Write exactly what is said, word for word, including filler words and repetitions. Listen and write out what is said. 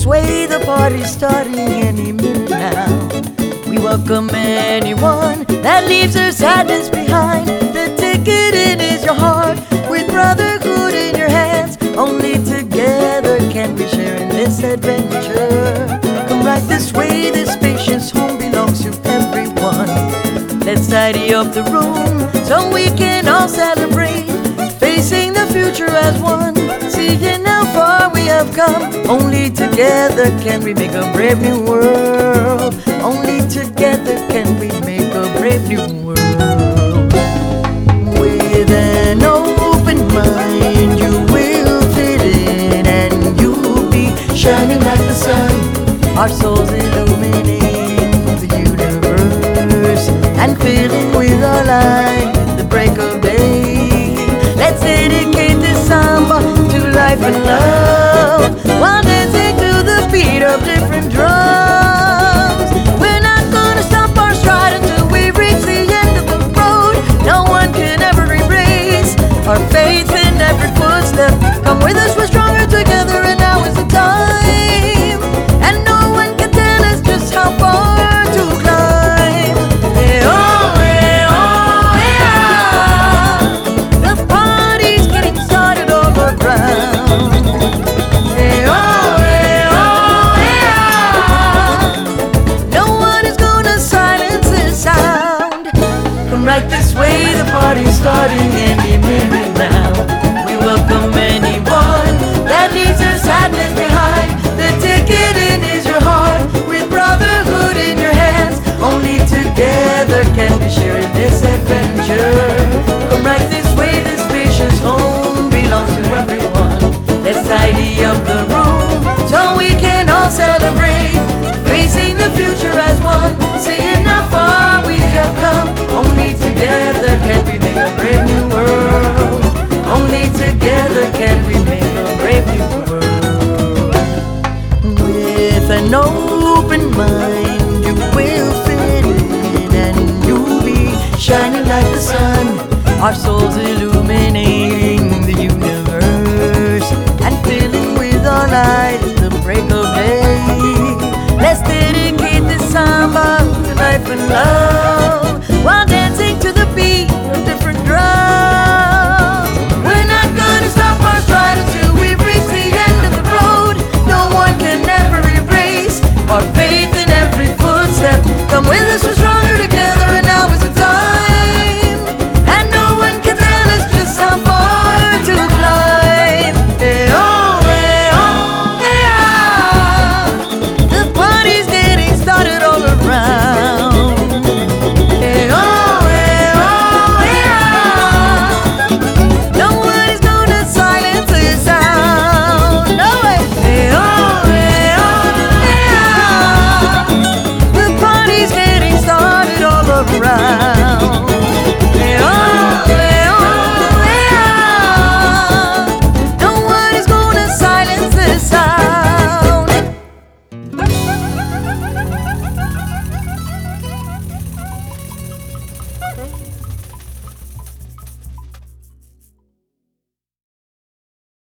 way, the party's starting any minute now. We welcome anyone that leaves their sadness behind. The ticket in is your heart, with brotherhood in your hands. Only together can we share in this adventure. Come right this way, this spacious home belongs to everyone. Let's tidy up the room so we can all celebrate, facing the future as one, seeing how far we have come. Only together can we make a brave new world. Only together can we make a brave new world. With an open mind you will fit in, and you'll be shining like the sun. Our souls illuminating the universe, and filling with our light the break of day. Let's dedicate this samba to life and love, while dancing to the beat of different drums. We're not gonna stop our stride until we reach the end of the road. No one can ever erase our faith in every footstep. Come with us, we're stronger together, and now is the time. And no one can tell us just how far to climb. Hey, oh, hey, oh, yeah. The party's getting started over ground. Hey, oh, hey, oh, yeah. No one is gonna silence this sound. Come right this way, the party's starting any minute now. We welcome anyone that leaves their sadness behind. The ticket in is your heart, with brotherhood in your hands. Only together can we share in this adventure. Come right this way, this spacious home belongs to everyone. Let's tidy up the room so we can all celebrate, facing the future as one, seeing how far we have come. Only together can we make a brave new world. Only together can we make a brave new world. With an open mind you will fit in, and you'll be shining like the sun. Our souls illuminating the universe, and filling with our light the break of day. Let's dedicate this samba to life and love.